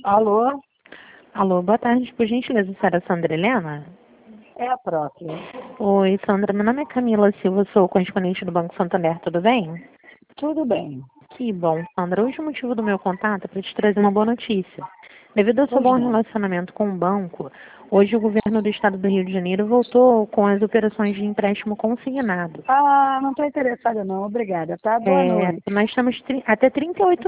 Alô? Alô, boa tarde. Por gentileza, senhora Sandra Helena? É a própria. Oi, Sandra. Meu nome é Camila Silva, sou correspondente do Banco Santander, tudo bem? Tudo bem. Que bom, Sandra. Hoje o motivo do meu contato é para te trazer uma boa notícia. Devido ao seu Pois bom não. relacionamento com o banco, hoje o governo do estado do Rio de Janeiro voltou com as operações de empréstimo consignado. Ah, não estou interessada não, obrigada, tá? Boa noite. Nós temos até 38